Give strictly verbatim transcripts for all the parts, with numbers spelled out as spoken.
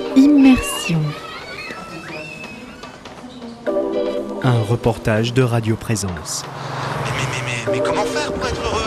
Immersion. Un reportage de Radio Présence. Mais, mais, mais, mais, mais comment faire pour être heureux ?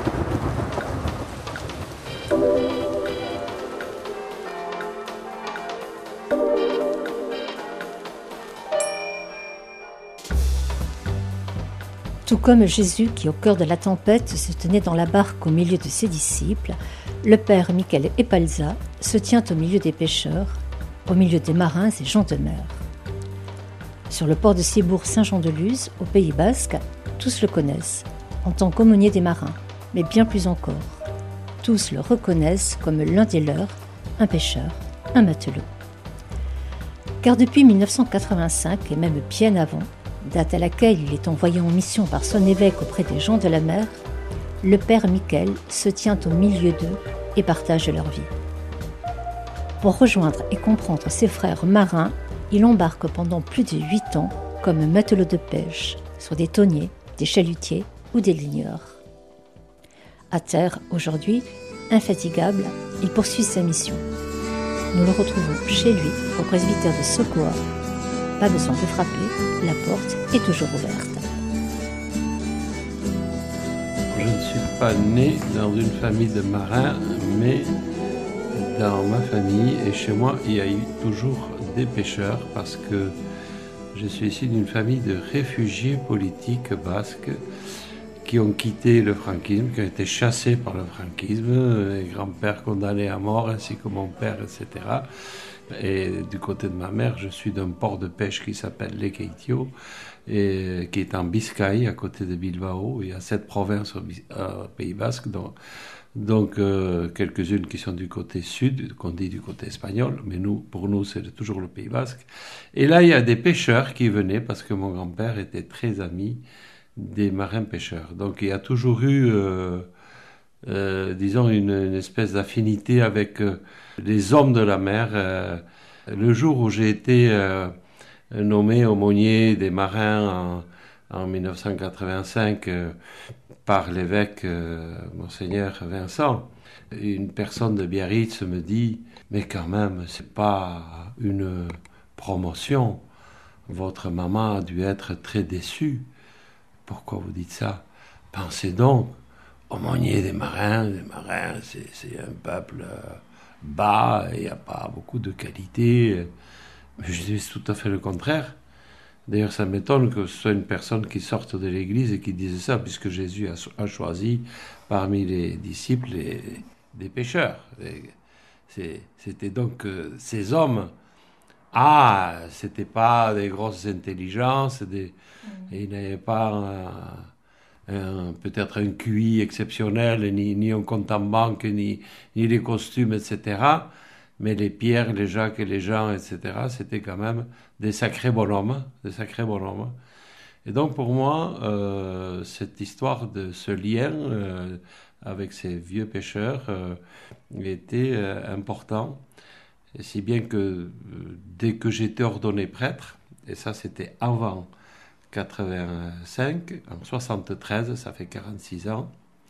Tout comme Jésus qui, au cœur de la tempête, se tenait dans la barque au milieu de ses disciples, le père Michel Epalza se tient au milieu des pêcheurs, au milieu des marins et gens de mer. Sur le port de Cibourg-Saint-Jean-de-Luz, au Pays Basque, tous le connaissent, en tant qu'aumônier des marins, mais bien plus encore. Tous le reconnaissent comme l'un des leurs, un pêcheur, un matelot. Car depuis mille neuf cent quatre-vingt-cinq, et même bien avant, date à laquelle il est envoyé en mission par son évêque auprès des gens de la mer, le père Michel se tient au milieu d'eux et partage leur vie. Pour rejoindre et comprendre ses frères marins, il embarque pendant plus de huit ans comme matelot de pêche sur des thoniers, des chalutiers ou des ligneurs. À terre, aujourd'hui, infatigable, il poursuit sa mission. Nous le retrouvons chez lui, au presbytère de Sokoa. Pas besoin de frapper, la porte est toujours ouverte. Je ne suis pas né dans une famille de marins, mais dans ma famille et chez moi, il y a eu toujours des pêcheurs parce que je suis issu d'une famille de réfugiés politiques basques qui ont quitté le franquisme, qui ont été chassés par le franquisme, les grands-pères condamnés à mort ainsi que mon père, et cetera. Et du côté de ma mère, je suis d'un port de pêche qui s'appelle Lekeitio, et qui est en Biscaye, à côté de Bilbao. Il y a sept provinces au, au Pays Basque, donc, donc euh, quelques-unes qui sont du côté sud, qu'on dit du côté espagnol, mais nous, pour nous, c'est toujours le Pays Basque. Et là, il y a des pêcheurs qui venaient, parce que mon grand-père était très ami des marins-pêcheurs. Donc il y a toujours eu... Euh, Euh, disons, une, une espèce d'affinité avec euh, les hommes de la mer. Euh, le jour où j'ai été euh, nommé aumônier des marins en, en dix-neuf cent quatre-vingt-cinq euh, par l'évêque euh, Monseigneur Vincent, une personne de Biarritz me dit « Mais quand même, c'est pas une promotion. Votre maman a dû être très déçue. Pourquoi vous dites ça? Pensez donc. Aumônier des marins, les marins, c'est, c'est un peuple euh, bas, il n'y a pas beaucoup de qualité. » Mais je dis tout à fait le contraire. D'ailleurs, ça m'étonne que ce soit une personne qui sorte de l'église et qui dise ça, puisque Jésus a, a choisi parmi les disciples les, des pêcheurs. Et c'est, c'était donc euh, ces hommes. Ah, c'était pas des grosses intelligences, des, mmh. Ils n'avaient pas... Euh, Un, peut-être un Q I exceptionnel, ni, ni un compte en banque, ni, ni les costumes, et cetera. Mais les Pierre, les Jacques et les Jean, et cetera, c'était quand même des sacrés bonhommes, des sacrés bonhommes. Et donc pour moi, euh, cette histoire de ce lien euh, avec ces vieux pêcheurs euh, était euh, important. Et si bien que euh, dès que j'étais ordonné prêtre, et ça c'était avant quatre-vingt-cinq, en soixante-treize, ça fait quarante-six ans.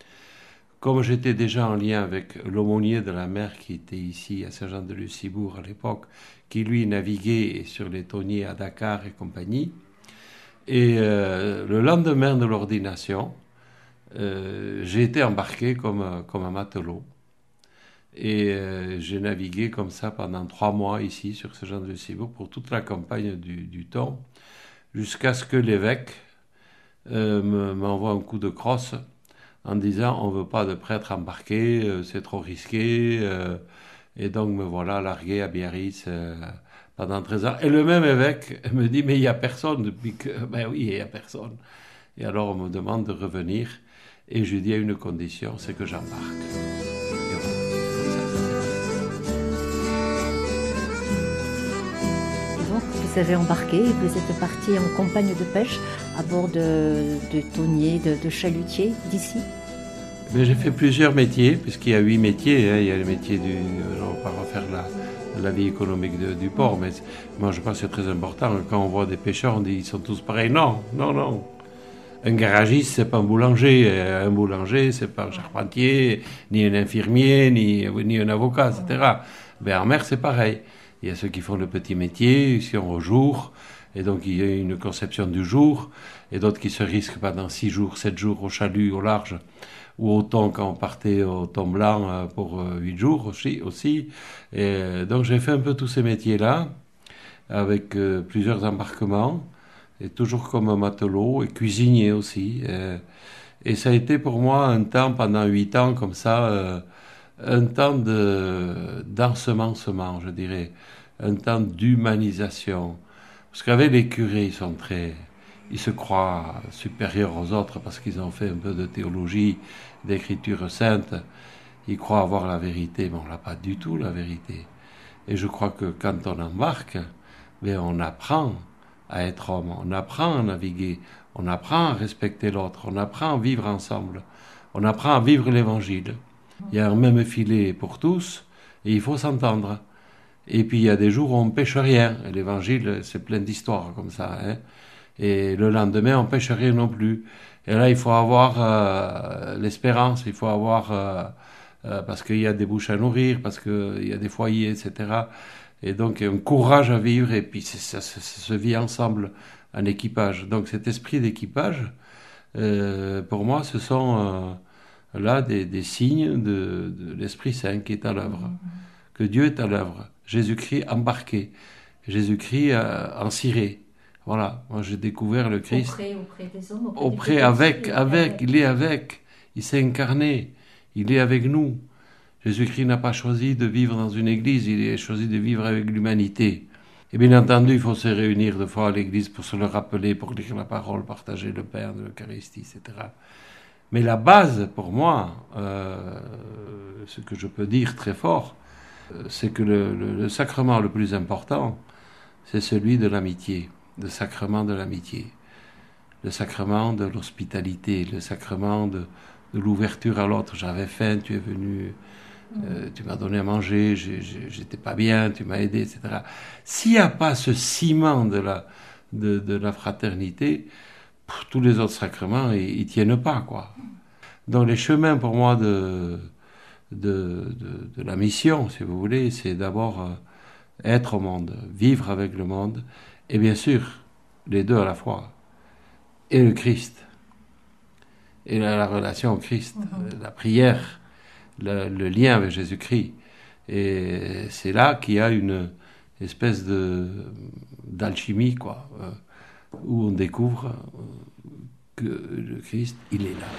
Comme j'étais déjà en lien avec l'aumônier de la mer qui était ici à Saint-Jean-de-Luz-Cibourg à l'époque, qui lui naviguait sur les thoniers à Dakar et compagnie, et euh, le lendemain de l'ordination, euh, j'ai été embarqué comme, comme un matelot. Et euh, j'ai navigué comme ça pendant trois mois ici sur Saint-Jean-de-Luz-Cibourg pour toute la campagne du, du Thon, jusqu'à ce que l'évêque euh, me, m'envoie un coup de crosse en disant « on ne veut pas de prêtre embarqué, euh, c'est trop risqué euh, ». Et donc me voilà largué à Biarritz euh, pendant treize ans. Et le même évêque me dit « mais il n'y a personne depuis que… » Ben oui, il n'y a personne. Et alors on me demande de revenir et je lui dis à une condition, c'est que j'embarque. Et voilà. Vous avez embarqué, vous êtes parti en compagne de pêche à bord de, de thoniers, de, de chalutiers d'ici? Mais j'ai fait plusieurs métiers, puisqu'il y a huit métiers. Hein. Il y a le métier du... On ne va pas refaire la, la vie économique de, du port, mais moi je pense que c'est très important. Quand on voit des pêcheurs, on dit ils sont tous pareils. Non, non, non. Un garagiste, c'est pas un boulanger. Un boulanger, c'est pas un charpentier, ni un infirmier, ni, ni un avocat, et cetera. Mais en mer, c'est pareil. Il y a ceux qui font le petit métier, qui sont au jour, et donc il y a une conception du jour, et d'autres qui se risquent pendant six jours, sept jours au chalut, au large, ou au thon quand on partait au thon blanc pour huit jours aussi. aussi. Et donc j'ai fait un peu tous ces métiers-là, avec euh, plusieurs embarquements, et toujours comme un matelot, et cuisinier aussi. Et, et ça a été pour moi un temps, pendant huit ans, comme ça, euh, un temps de, d'ensemencement, je dirais, un temps d'humanisation. Parce qu'avec les curés, ils sont très... Ils se croient supérieurs aux autres parce qu'ils ont fait un peu de théologie, d'écriture sainte. Ils croient avoir la vérité, mais on n'a pas du tout la vérité. Et je crois que quand on embarque, bien, on apprend à être homme, on apprend à naviguer, on apprend à respecter l'autre, on apprend à vivre ensemble, on apprend à vivre l'évangile. Il y a un même filet pour tous et il faut s'entendre. Et puis il y a des jours où on ne pêche rien. Et l'évangile, c'est plein d'histoires comme ça. Hein. Et le lendemain, on ne pêche rien non plus. Et là, il faut avoir euh, l'espérance, il faut avoir... Euh, euh, parce qu'il y a des bouches à nourrir, parce qu'il y a des foyers, et cetera. Et donc, un courage à vivre, et puis c'est, ça, ça, ça se vit ensemble, en équipage. Donc cet esprit d'équipage, euh, pour moi, ce sont euh, là des, des signes de, de l'Esprit Saint qui est à l'œuvre. Que Dieu est à l'œuvre. Jésus-Christ embarqué. Jésus-Christ euh, en ciré. Voilà, moi j'ai découvert le Christ. Auprès, auprès des hommes, auprès, auprès des avec, petits, avec, avec, il est avec. Il s'est incarné. Il est avec nous. Jésus-Christ n'a pas choisi de vivre dans une église, il a choisi de vivre avec l'humanité. Et bien entendu, il faut se réunir deux fois à l'église pour se le rappeler, pour lire la parole, partager le Père de l'Eucharistie, et cetera. Mais la base, pour moi, euh, ce que je peux dire très fort, c'est que le, le, le sacrement le plus important, c'est celui de l'amitié, le sacrement de l'amitié, le sacrement de l'hospitalité, le sacrement de, de l'ouverture à l'autre. J'avais faim, tu es venu, euh, tu m'as donné à manger, j'ai, j'ai, j'étais pas bien, tu m'as aidé, et cetera. S'il n'y a pas ce ciment de la, de, de la fraternité, pff, tous les autres sacrements, ils, ils tiennent pas, quoi. Donc les chemins pour moi de, de, de, de la mission, si vous voulez, c'est d'abord euh, être au monde, vivre avec le monde, et bien sûr, les deux à la fois, et le Christ, et la, la relation au Christ, mm-hmm. la prière, le, le lien avec Jésus-Christ. Et c'est là qu'il y a une espèce de, d'alchimie, quoi, euh, où on découvre que le Christ, il est là.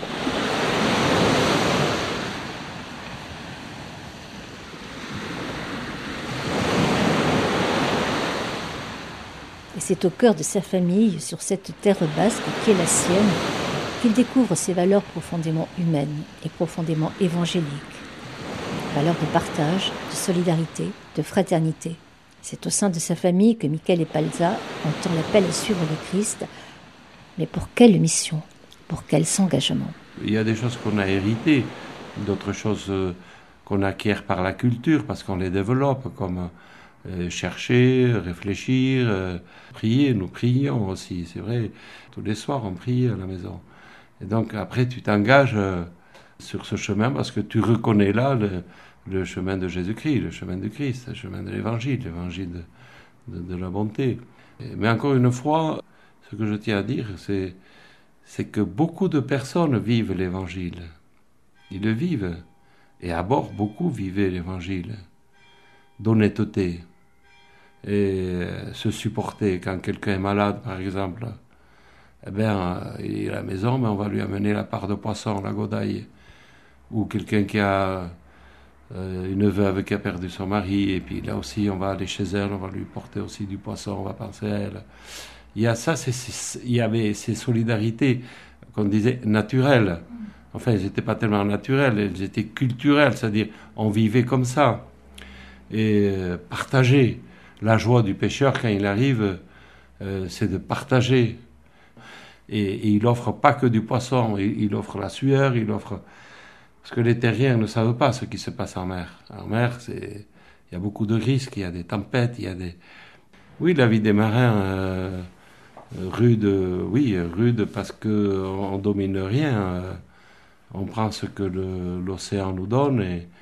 Et c'est au cœur de sa famille, sur cette terre basque qui est la sienne, qu'il découvre ces valeurs profondément humaines et profondément évangéliques. Valeurs de partage, de solidarité, de fraternité. C'est au sein de sa famille que Michael Epalza entend l'appel à suivre le Christ. Mais pour quelle mission ? Pour quel engagement ? Il y a des choses qu'on a héritées, d'autres choses qu'on acquiert par la culture, parce qu'on les développe, comme euh, chercher, réfléchir, euh, prier. Nous prions aussi, c'est vrai. Tous les soirs, on prie à la maison. Et donc, après, tu t'engages euh, sur ce chemin, parce que tu reconnais là le, le chemin de Jésus-Christ, le chemin de Christ, le chemin de l'Évangile, l'Évangile de, de, de la bonté. Mais encore une fois, ce que je tiens à dire, c'est, c'est que beaucoup de personnes vivent l'Évangile. Ils le vivent. Et à bord, beaucoup vivaient l'Évangile. D'honnêteté. Et se supporter. Quand quelqu'un est malade, par exemple, eh bien, il est à la maison, mais on va lui amener la part de poisson, la godaille. Ou quelqu'un qui a euh, une veuve qui a perdu son mari, et puis là aussi, on va aller chez elle, on va lui porter aussi du poisson, on va penser à elle. Il y a ça, c'est, c'est, il y avait ces solidarités qu'on disait naturelles. Enfin, elles n'étaient pas tellement naturelles, elles étaient culturelles, c'est-à-dire on vivait comme ça. Et euh, partager la joie du pêcheur quand il arrive, euh, c'est de partager. Et, et il offre pas que du poisson, il, il offre la sueur, il offre... Parce que les terriens ne savent pas ce qui se passe en mer. En mer, c'est... il y a beaucoup de risques, il y a des tempêtes, il y a des... Oui, la vie des marins... Euh, rude, oui, rude parce qu'on ne domine rien. On prend ce que le, l'océan nous donne et,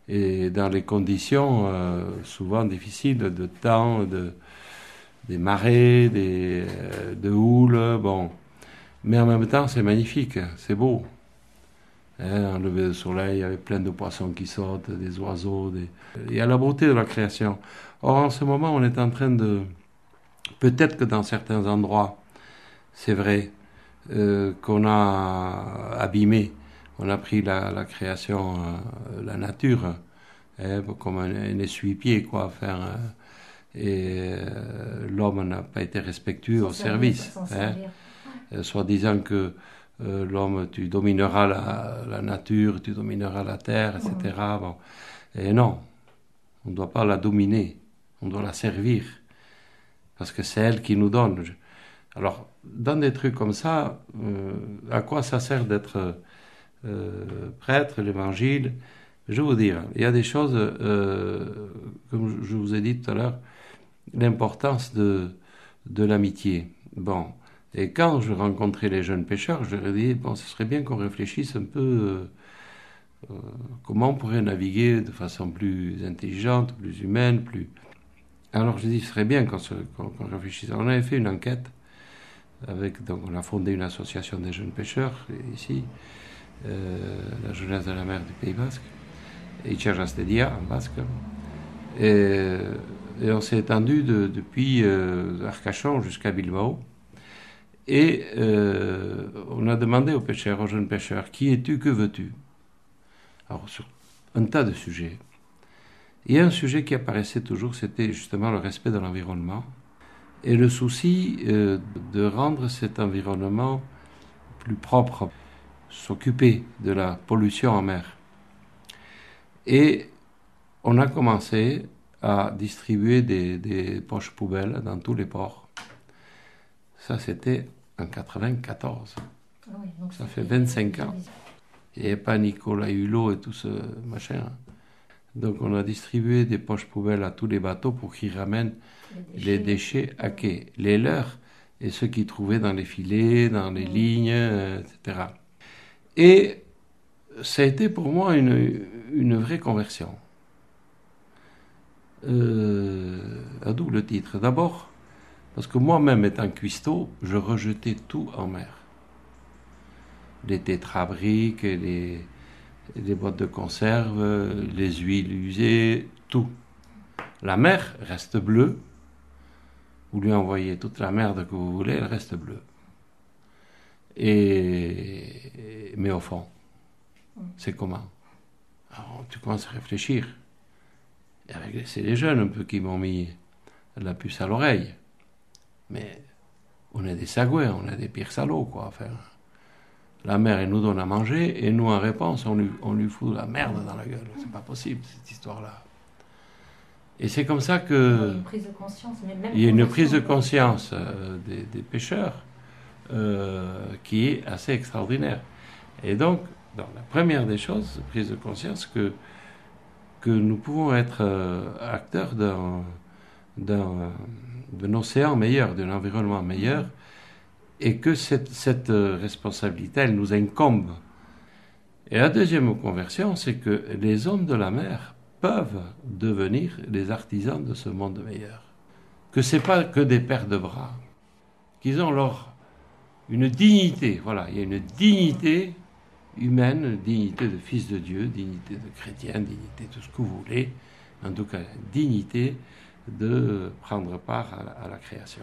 et dans les conditions euh, souvent difficiles de temps, de, des marées, des, euh, de houle, bon. Mais en même temps, c'est magnifique, c'est beau. Hein, en lever de soleil, il y avait plein de poissons qui sautent, des oiseaux. Des... Il y a la beauté de la création. Or, en ce moment, on est en train de... Peut-être que dans certains endroits, c'est vrai, euh, qu'on a abîmé, on a pris la, la création, euh, la nature, hein, comme un, un essuie-pied, quoi, faire... Euh, et euh, l'homme n'a pas été respectueux au service. Hein, euh, soit disant que Euh, l'homme, tu domineras la, la nature, tu domineras la terre, et cetera. Bon. Et non, on ne doit pas la dominer, on doit la servir, parce que c'est elle qui nous donne. Alors, dans des trucs comme ça, euh, à quoi ça sert d'être euh, prêtre, l'évangile? Je vais vous dire, il y a des choses, euh, comme je vous ai dit tout à l'heure, l'importance de, de l'amitié. Bon. Et quand je rencontrais les jeunes pêcheurs, je leur ai dit, bon, ce serait bien qu'on réfléchisse un peu euh, euh, comment on pourrait naviguer de façon plus intelligente, plus humaine, plus... Alors je dis, ce serait bien qu'on, se, qu'on, qu'on réfléchisse. Alors, on avait fait une enquête, avec, donc on a fondé une association des jeunes pêcheurs, ici, euh, la jeunesse de la mer du Pays Basque, Itxasastedia en basque, et, et on s'est étendu de, depuis euh, Arcachon jusqu'à Bilbao. Et euh, on a demandé aux pêcheurs, aux jeunes pêcheurs, qui es-tu, que veux-tu? Alors, sur un tas de sujets. Et un sujet qui apparaissait toujours, c'était justement le respect de l'environnement et le souci euh, de rendre cet environnement plus propre, s'occuper de la pollution en mer. Et on a commencé à distribuer des, des poches poubelles dans tous les ports. Ça, c'était en quatre-vingt-quatorze. Ah oui, donc ça fait vingt-cinq ans. Il n'y avait pas Nicolas Hulot et tout ce machin. Donc, on a distribué des poches poubelles à tous les bateaux pour qu'ils ramènent les déchets, les déchets à quai, les leurs et ceux qu'ils trouvaient dans les filets, dans les mmh. lignes, et cetera. Et ça a été pour moi une, une vraie conversion. Euh, à double titre. D'abord, parce que moi-même, étant cuistot, je rejetais tout en mer. Les tétrabriques, les, les boîtes de conserve, les huiles usées, tout. La mer reste bleue. Vous lui envoyez toute la merde que vous voulez, elle reste bleue. Et, mais au fond, c'est comment? Alors, tu commences à réfléchir. Et avec, c'est les jeunes un peu qui m'ont mis la puce à l'oreille. Mais on est des sagouins, on est des pires salauds, quoi. Enfin, la mère, elle nous donne à manger, et nous, en réponse, on lui, on lui fout la merde dans la gueule. C'est pas possible, cette histoire-là. Et c'est comme ça que... Il y a une prise de conscience. Même il y a une prise de conscience euh, des, des pêcheurs euh, qui est assez extraordinaire. Et donc, donc, la première des choses, prise de conscience que, que nous pouvons être euh, acteurs d'un... d'un d'un océan meilleur, d'un environnement meilleur, et que cette, cette responsabilité, elle nous incombe. Et la deuxième conversion, c'est que les hommes de la mer peuvent devenir les artisans de ce monde meilleur. Que ce n'est pas que des paires de bras, qu'ils ont leur, une dignité, voilà, il y a une dignité humaine, une dignité de fils de Dieu, dignité de chrétien, dignité de ce que vous voulez, en tout cas, dignité de prendre part à la, à la création.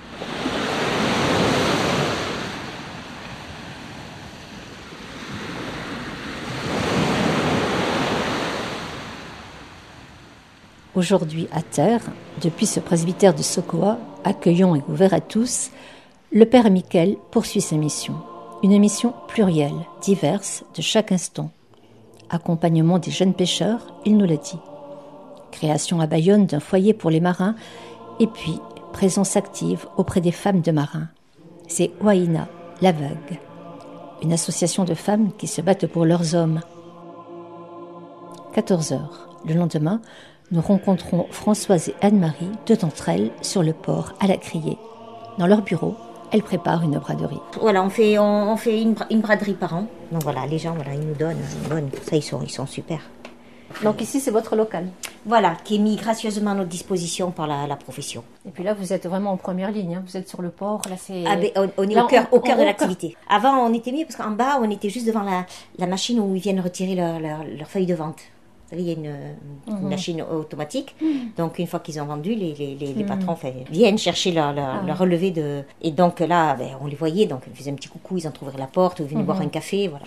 Aujourd'hui à terre, depuis ce presbytère de Sokoa, accueillant et ouvert à tous, le Père Miquel poursuit sa mission. Une mission plurielle, diverse, de chaque instant. Accompagnement des jeunes pêcheurs, il nous l'a dit. Création à Bayonne d'un foyer pour les marins, et puis présence active auprès des femmes de marins. C'est Waina, la Vague, une association de femmes qui se battent pour leurs hommes. quatorze heures. Le lendemain, nous rencontrons Françoise et Anne-Marie, deux d'entre elles, sur le port à la Criée. Dans leur bureau, elles préparent une braderie. Voilà, on fait, on, on fait une, une braderie par an. Donc voilà, les gens, voilà, ils nous donnent une bonne. Ça, ils sont, ils sont super. Donc ici, c'est votre local. Voilà, qui est mis gracieusement à notre disposition par la, la profession. Et puis là, vous êtes vraiment en première ligne. Hein. Vous êtes sur le port. Là, c'est... Ah ben, on, on est là, au cœur, on, au cœur on, de on, l'activité. Avant, on était mieux parce qu'en bas, on était juste devant la, la machine où ils viennent retirer leur, leur, leur feuille de vente. Vous savez, il y a une, une mmh. machine automatique. Mmh. Donc, une fois qu'ils ont vendu, les, les, les, les patrons fait, viennent chercher leur, leur, ah, leur relevé de... Et donc là, ben, on les voyait. Donc, ils faisaient un petit coucou, ils entrouvraient la porte, ils venaient mmh. boire un café, voilà.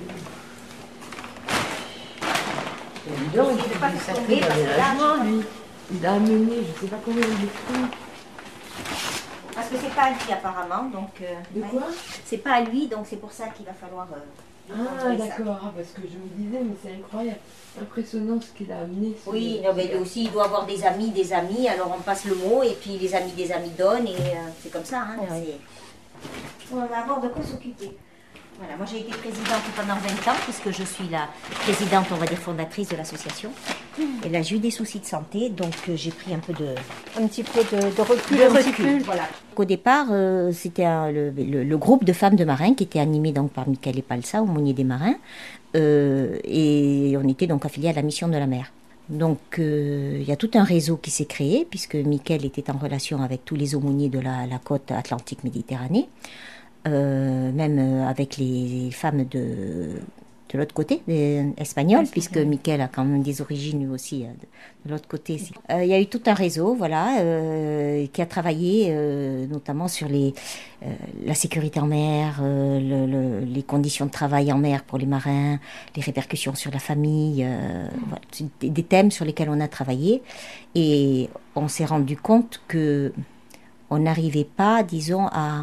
Donc, il ne pas se tomber parce que là, lui, il a amené, je ne sais pas combien de trucs. Parce que c'est pas à lui apparemment, donc. Euh, de quoi? C'est pas à lui, donc c'est pour ça qu'il va falloir. Euh, ah d'accord, ah, parce que je me disais, mais c'est incroyable, impressionnant ce qu'il a amené. Oui, non, mais lui aussi, il doit avoir des amis, des amis, alors on passe le mot, et puis les amis des amis donnent, et euh, c'est comme ça. Hein, oui. On va avoir de quoi s'occuper. Voilà, moi j'ai été présidente pendant vingt ans, puisque je suis la présidente, on va dire, fondatrice de l'association. Et là, j'ai eu des soucis de santé, donc euh, j'ai pris un peu de... Un petit peu de, de recul. De recul, voilà. Au départ, euh, c'était un, le, le, le groupe de femmes de marins qui était animé donc, par Michael Epalza, aumônier des marins. Euh, et on était donc affiliés à la mission de la mer. Donc, euh, il y a tout un réseau qui s'est créé, puisque Michael était en relation avec tous les aumôniers de la, la côte Atlantique-Méditerranée. Euh, même avec les femmes de, de l'autre côté, des espagnols, puisque Michael a quand même des origines lui aussi de, de l'autre côté. Il euh, y a eu tout un réseau, voilà, euh, qui a travaillé euh, notamment sur les, euh, la sécurité en mer, euh, le, le, les conditions de travail en mer pour les marins, les répercussions sur la famille, euh, voilà, des, des thèmes sur lesquels on a travaillé. Et on s'est rendu compte que on n'arrivait pas, disons, à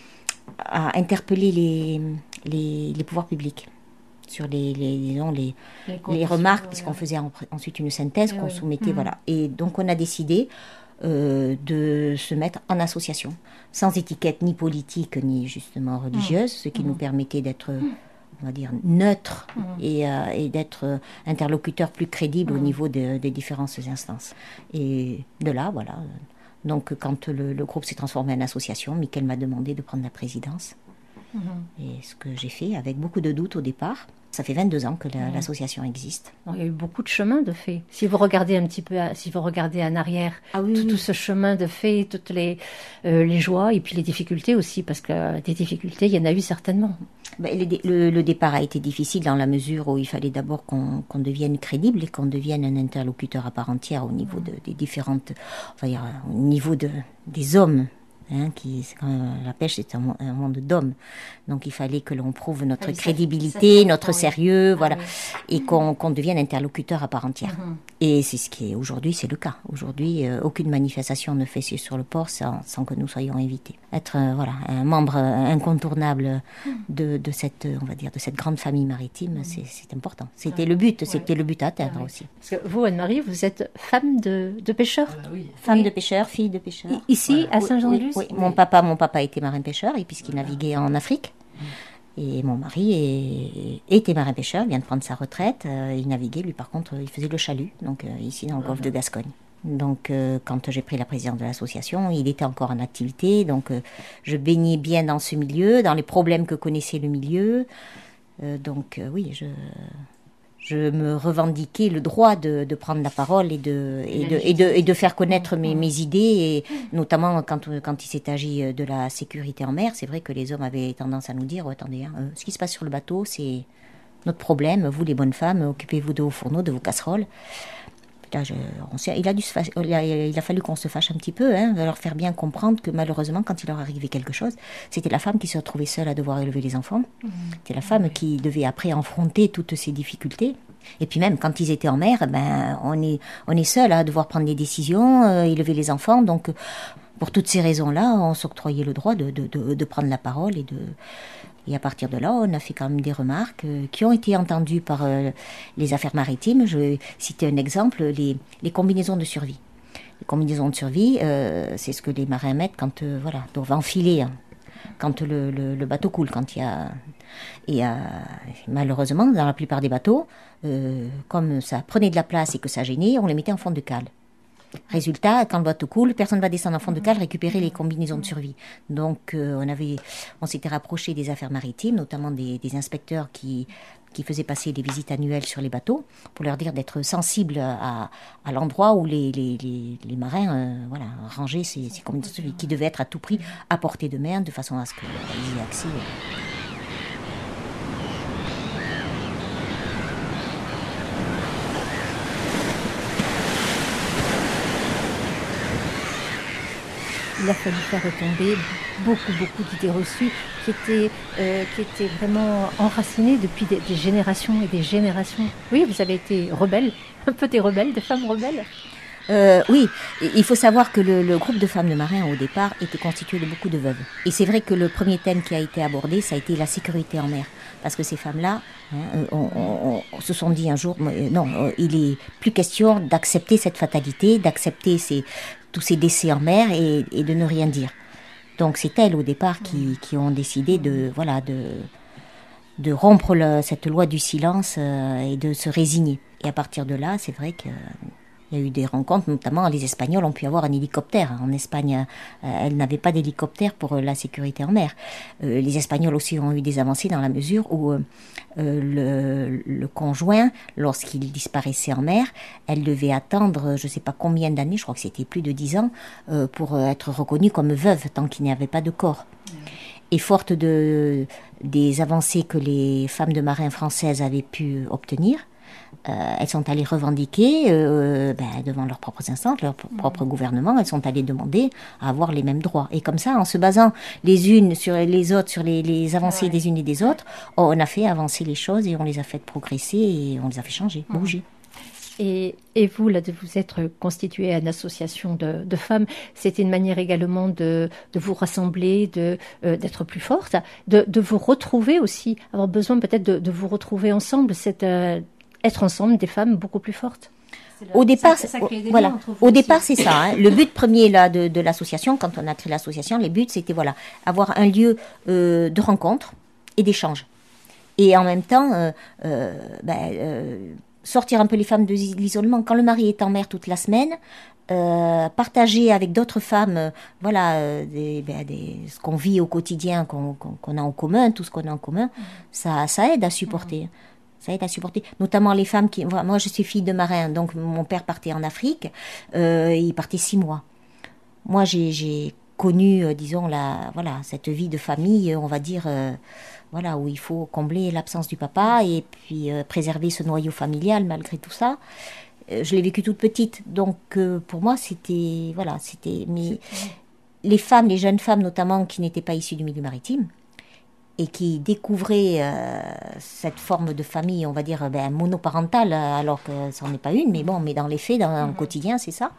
à interpeller les, les, les pouvoirs publics sur les, les, disons, les, les, les remarques, ouais, puisqu'on faisait en, ensuite une synthèse et qu'on oui. soumettait. Mmh. Voilà. Et donc, on a décidé euh, de se mettre en association, sans étiquette ni politique, ni justement religieuse, mmh. ce qui mmh. nous permettait d'être, on va dire, neutre mmh. et, euh, et d'être interlocuteur plus crédible mmh. au niveau de, des différentes instances. Et de là, voilà... Donc, quand le, le groupe s'est transformé en association, Michael m'a demandé de prendre la présidence. Mmh. Et ce que j'ai fait, avec beaucoup de doutes au départ. Ça fait vingt-deux ans que la, mmh. l'association existe. Il y a eu beaucoup de chemin de fait. Si vous regardez un petit peu, si vous regardez en arrière, ah oui, tout, oui. tout ce chemin de fait, toutes les, euh, les joies et puis les difficultés aussi, parce que des difficultés, il y en a eu certainement. Ben, le, le, le départ a été difficile dans la mesure où il fallait d'abord qu'on, qu'on devienne crédible et qu'on devienne un interlocuteur à part entière au niveau de, des différentes, on va dire, au niveau de, des hommes. Hein, qui, c'est quand même, la pêche, c'est un, un monde d'hommes. Donc, il fallait que l'on prouve notre ah oui, crédibilité, ça, ça notre sérieux, oui. voilà, ah oui. et qu'on, qu'on devienne interlocuteur à part entière. Mm-hmm. Et c'est ce qui est, aujourd'hui, c'est le cas. Aujourd'hui, euh, aucune manifestation ne fait sur le port sans, sans que nous soyons invités. Être, euh, voilà, un membre incontournable de, de cette, on va dire, de cette grande famille maritime, mm-hmm. c'est, c'est important. C'était ah, le but, ouais. c'était le but à atteindre ah, aussi. Parce que vous, Anne-Marie, vous êtes femme de, de pêcheur. Ah, oui. Femme oui. de pêcheur, fille de pêcheur. Ici, voilà. à Saint-Jean-de-Luz. Oui, mon papa, mon papa était marin-pêcheur, et puisqu'il naviguait en Afrique. Et mon mari est, était marin-pêcheur, il vient de prendre sa retraite. Euh, il naviguait, lui par contre, il faisait le chalut, donc euh, ici dans le golfe de Gascogne. Donc euh, quand j'ai pris la présidence de l'association, il était encore en activité, donc euh, je baignais bien dans ce milieu, dans les problèmes que connaissait le milieu. Euh, donc euh, oui, je... Je me revendiquais le droit de, de prendre la parole et de, et de, et de, et de faire connaître mes, mes idées, et notamment quand, quand il s'est agi de la sécurité en mer. C'est vrai que les hommes avaient tendance à nous dire oh, « Attendez, hein, ce qui se passe sur le bateau, c'est notre problème. Vous, les bonnes femmes, occupez-vous de vos fourneaux, de vos casseroles. » Là, je, on s'est, il, a dû se fâcher, il, a, il a fallu qu'on se fâche un petit peu, hein, leur faire bien comprendre que malheureusement, quand il leur arrivait quelque chose, c'était la femme qui se retrouvait seule à devoir élever les enfants. Mmh. C'était la femme qui devait après affronter toutes ces difficultés. Et puis même quand ils étaient en mer, ben, on est, on est seul à devoir prendre des décisions, euh, élever les enfants. Donc, pour toutes ces raisons-là, on s'octroyait le droit de, de, de, de prendre la parole et de... Et à partir de là, on a fait quand même des remarques euh, qui ont été entendues par euh, les affaires maritimes. Je vais citer un exemple, les, les combinaisons de survie. Les combinaisons de survie, euh, c'est ce que les marins mettent quand, euh, voilà, doivent enfiler, hein, quand le, le, le bateau coule, quand il y a... Et euh, malheureusement, dans la plupart des bateaux, euh, comme ça prenait de la place et que ça gênait, on les mettait en fond de cale. Résultat, quand le bateau coule, personne ne va descendre en fond de cale récupérer les combinaisons de survie. Donc, euh, on avait, on s'était rapproché des affaires maritimes, notamment des, des inspecteurs qui, qui faisaient passer des visites annuelles sur les bateaux, pour leur dire d'être sensibles à, à l'endroit où les, les, les, les marins euh, voilà, rangeaient ces, ces combinaisons de survie, qui devaient être à tout prix à portée de main, de façon à ce qu'ils aient accès. Il a fallu faire retomber beaucoup, beaucoup d'idées reçues qui étaient, euh, qui étaient vraiment enracinées depuis des, des générations et des générations. Oui, vous avez été rebelle, un peu des rebelles, des femmes rebelles. Euh, oui, il faut savoir que le, le groupe de femmes de marins au départ était constitué de beaucoup de veuves. Et c'est vrai que le premier thème qui a été abordé, ça a été la sécurité en mer. Parce que ces femmes-là hein, on, on, on se sont dit un jour, non, il est plus question d'accepter cette fatalité, d'accepter ces, tous ces décès en mer et, et de ne rien dire. Donc c'est elles au départ qui, qui ont décidé de, voilà, de, de rompre le, cette loi du silence euh, et de se résigner. Et à partir de là, c'est vrai que... Il y a eu des rencontres, notamment les Espagnols ont pu avoir un hélicoptère. En Espagne, euh, elles n'avaient pas d'hélicoptère pour euh, la sécurité en mer. Euh, les Espagnols aussi ont eu des avancées dans la mesure où euh, le, le conjoint, lorsqu'il disparaissait en mer, elle devait attendre je ne sais pas combien d'années, je crois que c'était plus de dix ans, euh, pour être reconnue comme veuve tant qu'il n'y avait pas de corps. Et forte de, des avancées que les femmes de marins françaises avaient pu obtenir, Euh, elles sont allées revendiquer euh, ben, devant leurs propres instances, leur p- propre gouvernement, elles sont allées demander à avoir les mêmes droits. Et comme ça, en se basant les unes sur les autres, sur les, les avancées ouais. des unes et des autres, on a fait avancer les choses et on les a fait progresser et on les a fait changer, mmh. bouger. Et, et vous, là, de vous être constituée à une association de, de femmes, c'était une manière également de, de vous rassembler, de, euh, d'être plus forte, de, de vous retrouver aussi, avoir besoin peut-être de, de vous retrouver ensemble, cette... Euh, être ensemble des femmes beaucoup plus fortes. Le, au départ, ça, ça voilà. Au départ, c'est ça. Hein. Le but premier là de, de l'association, quand on a créé l'association, les buts c'était voilà, avoir un lieu euh, de rencontre et d'échange, et en même temps, euh, euh, ben, euh, sortir un peu les femmes de l'isolement. Quand le mari est en mer toute la semaine, euh, partager avec d'autres femmes, euh, voilà, euh, des, ben, des, ce qu'on vit au quotidien, qu'on, qu'on, qu'on a en commun, tout ce qu'on a en commun, mmh. ça, ça aide à supporter. Mmh. Ça aide à supporter, notamment les femmes qui... Moi, je suis fille de marin, donc mon père partait en Afrique, euh, il partait six mois. Moi, j'ai, j'ai connu, euh, disons, la, voilà, cette vie de famille, on va dire, euh, voilà, où il faut combler l'absence du papa et puis euh, préserver ce noyau familial malgré tout ça. Euh, je l'ai vécu toute petite, donc euh, pour moi, c'était... Voilà, c'était... Mais les femmes, les jeunes femmes notamment, qui n'étaient pas issues du milieu maritime, et qui découvraient euh, cette forme de famille, on va dire, ben, monoparentale, alors que ça n'en est pas une, mais bon, mais dans les faits, dans le mmh. quotidien, c'est ça.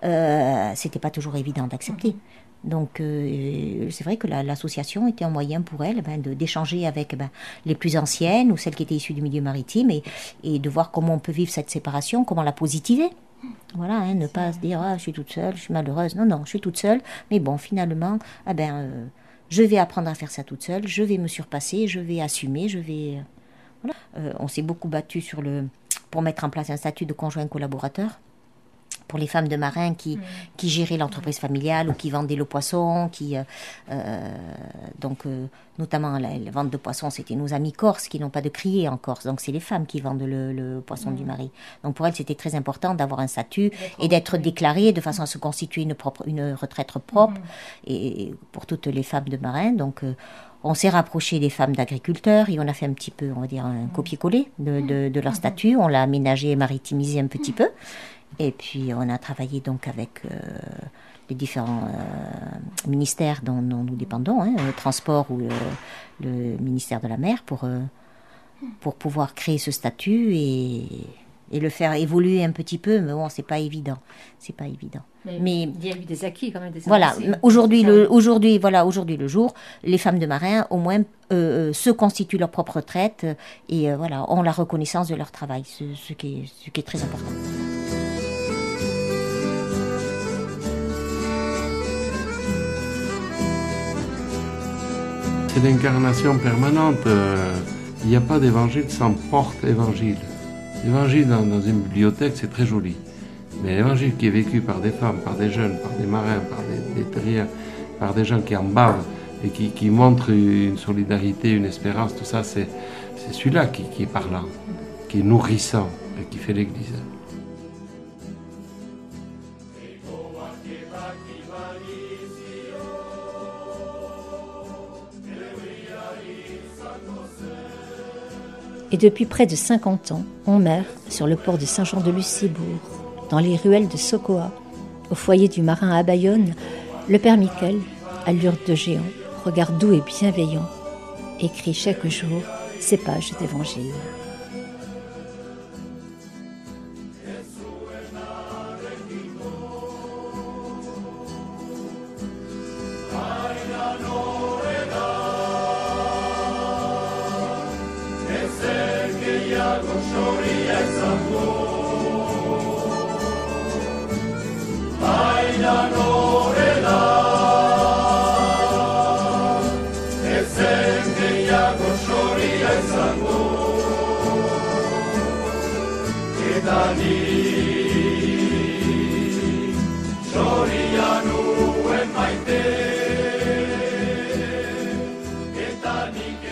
Euh, c'était pas toujours évident d'accepter. Mmh. Donc, euh, c'est vrai que la, l'association était un moyen pour elles ben, de, d'échanger avec ben, les plus anciennes ou celles qui étaient issues du milieu maritime et, et de voir comment on peut vivre cette séparation, comment la positiver. Voilà, hein, ne pas se dire ah, « je suis toute seule, je suis malheureuse ». Non, non, je suis toute seule, mais bon, finalement, eh ben... Euh, je vais apprendre à faire ça toute seule, je vais me surpasser, je vais assumer, je vais... Voilà. Euh, on s'est beaucoup battu sur le, pour mettre en place un statut de conjoint collaborateur pour les femmes de marins qui, mmh. qui géraient l'entreprise familiale ou qui vendaient le poisson, qui, euh, euh, donc, euh, notamment la, la vente de poisson, c'était nos amis corses qui n'ont pas de crier en Corse, donc c'est les femmes qui vendent le, le poisson mmh. du mari. Donc pour elles, c'était très important d'avoir un statut et d'être déclarée de façon à se constituer une, propre, une retraite propre mmh. et pour toutes les femmes de marins. Donc euh, on s'est rapproché des femmes d'agriculteurs et on a fait un petit peu, on va dire, un copier-coller de, de, de leur statut. On l'a aménagé et maritimisé un petit peu. Et puis, on a travaillé donc avec euh, les différents euh, ministères dont, dont nous dépendons, hein, le transport ou le, le ministère de la mer, pour, euh, pour pouvoir créer ce statut et, et le faire évoluer un petit peu. Mais bon, c'est pas évident. C'est pas évident. Mais, mais il y a eu des acquis quand même. Des voilà, aujourd'hui le, aujourd'hui, voilà, aujourd'hui le jour, les femmes de marins, au moins, euh, se constituent leur propre retraite et euh, voilà, ont la reconnaissance de leur travail, ce, ce, qui, est, ce qui est très important. C'est l'incarnation permanente. Il euh, n'y a pas d'évangile sans porte-évangile. L'évangile dans, dans une bibliothèque, c'est très joli. Mais l'évangile qui est vécu par des femmes, par des jeunes, par des marins, par des, des terriens, par des gens qui en bavent et qui, qui montrent une solidarité, une espérance, tout ça, c'est, c'est celui-là qui, qui est parlant, qui est nourrissant et qui fait l'Église. Et depuis près de cinquante ans, on mère, sur le port de Saint-Jean-de-Lucibourg, dans les ruelles de Sokoa, au foyer du marin à Bayonne, le père Michel, allure de géant, regard doux et bienveillant, écrit chaque jour ces pages d'évangile. Etani